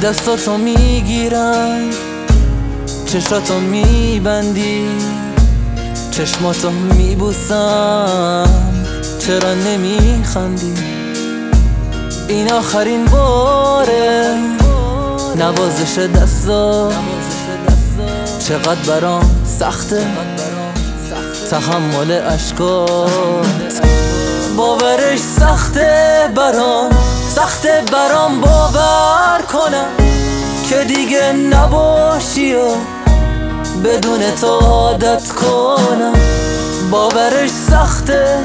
دستاتو میگیرم، چشاتو میبندی، چشماتو میبوسم، چرا نمیخندی؟ این آخرین باره، نوازش دستا چقدر برام سخته، تحمل اشکات باورش سخته برام باور کنم که دیگه نباشی و بدون تو عادت کنم. باورش سخته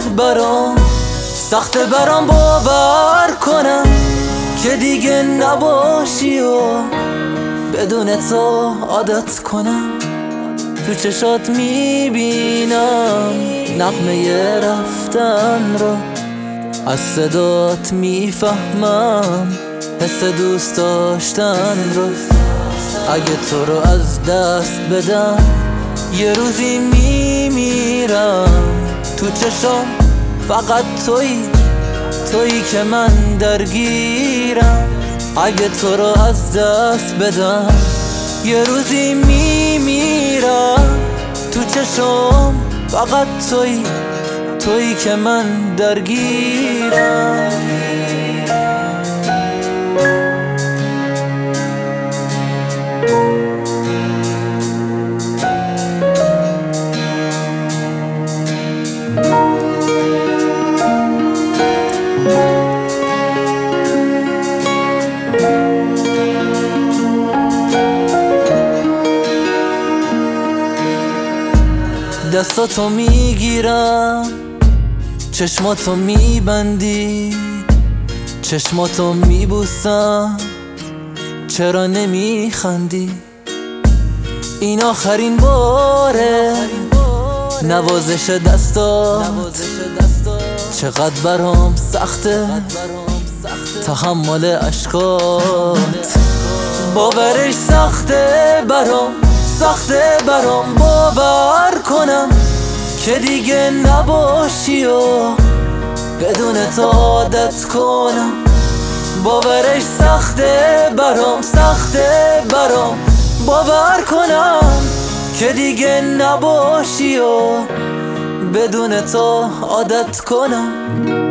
برام باور کنم که دیگه نباشی و بدون تو عادت کنم. تو چشات میبینم نغمه رفتن را، از صدات میفهمم حس دوست داشتن را. اگه تو رو از دست بدم یه روزی میمیرم. تو چشام فقط تویی که من درگیرم. اگه تو رو از دست بدم یه روزی میمیرم. تو چشام فقط تویی که من درگیرم. دستاتو میگیرم، چشماتو میبندی، چشماتو میبوسم، چرا نمیخندی؟ این آخرین باره، نوازش دستات چقدر برام سخته، تحمل اشکات باورش سخته برام باور کنم که دیگه نباشی و بدون تو عادت کنم. باورش سخته برام باور کنم که دیگه نباشی و بدون تو عادت کنم.